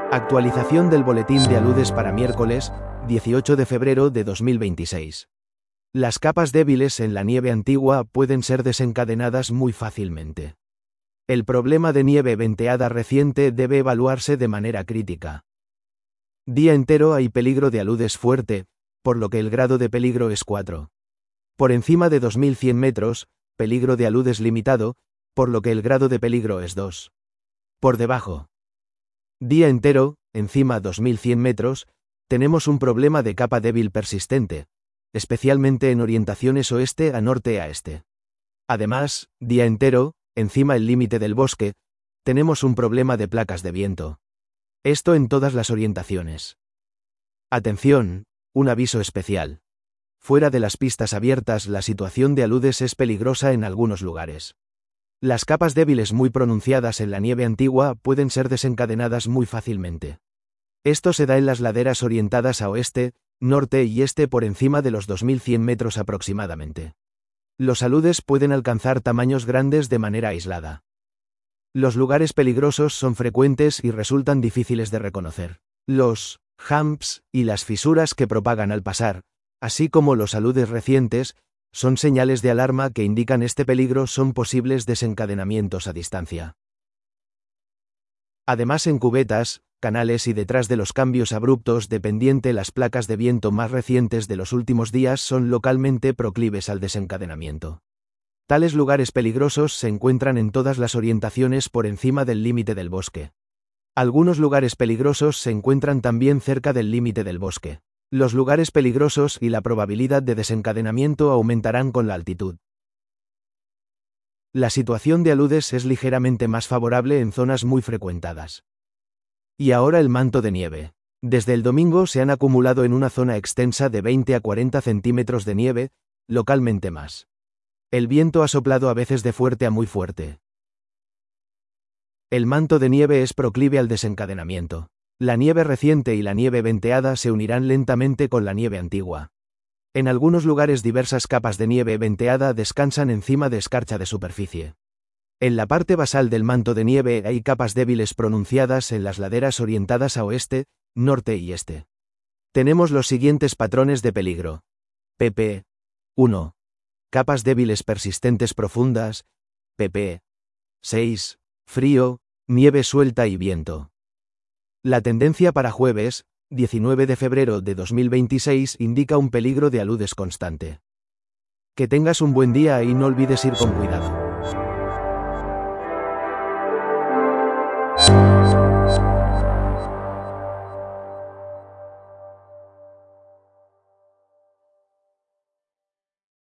Actualización del boletín de aludes para miércoles, 18 de febrero de 2026. Las capas débiles en la nieve antigua pueden ser desencadenadas muy fácilmente. El problema de nieve venteada reciente debe evaluarse de manera crítica. Día entero hay peligro de aludes fuerte, por lo que el grado de peligro es 4. Por encima de 2100 metros, peligro de aludes limitado, por lo que el grado de peligro es 2. Por debajo. Día entero, encima 2100 metros, tenemos un problema de capa débil persistente, especialmente en orientaciones oeste a norte a este. Además, día entero, encima el límite del bosque, tenemos un problema de placas de viento. Esto en todas las orientaciones. Atención, un aviso especial. Fuera de las pistas abiertas la situación de aludes es peligrosa en algunos lugares. Las capas débiles muy pronunciadas en la nieve antigua pueden ser desencadenadas muy fácilmente. Esto se da en las laderas orientadas a oeste, norte y este por encima de los 2100 metros aproximadamente. Los aludes pueden alcanzar tamaños grandes de manera aislada. Los lugares peligrosos son frecuentes y resultan difíciles de reconocer. Los humps y las fisuras que propagan al pasar, así como los aludes recientes, son señales de alarma que indican este peligro son posibles desencadenamientos a distancia. Además en cubetas, canales y detrás de los cambios abruptos de pendiente las placas de viento más recientes de los últimos días son localmente proclives al desencadenamiento. Tales lugares peligrosos se encuentran en todas las orientaciones por encima del límite del bosque. Algunos lugares peligrosos se encuentran también cerca del límite del bosque. Los lugares peligrosos y la probabilidad de desencadenamiento aumentarán con la altitud. La situación de aludes es ligeramente más favorable en zonas muy frecuentadas. Y ahora el manto de nieve. Desde el domingo se han acumulado en una zona extensa de 20 a 40 centímetros de nieve, localmente más. El viento ha soplado a veces de fuerte a muy fuerte. El manto de nieve es proclive al desencadenamiento. La nieve reciente y la nieve venteada se unirán lentamente con la nieve antigua. En algunos lugares diversas capas de nieve venteada descansan encima de escarcha de superficie. En la parte basal del manto de nieve hay capas débiles pronunciadas en las laderas orientadas a oeste, norte y este. Tenemos los siguientes patrones de peligro. pp. 1. Capas débiles persistentes profundas. pp. 6. Frío, nieve suelta y viento. La tendencia para jueves, 19 de febrero de 2026 indica un peligro de aludes constante. Que tengas un buen día y no olvides ir con cuidado.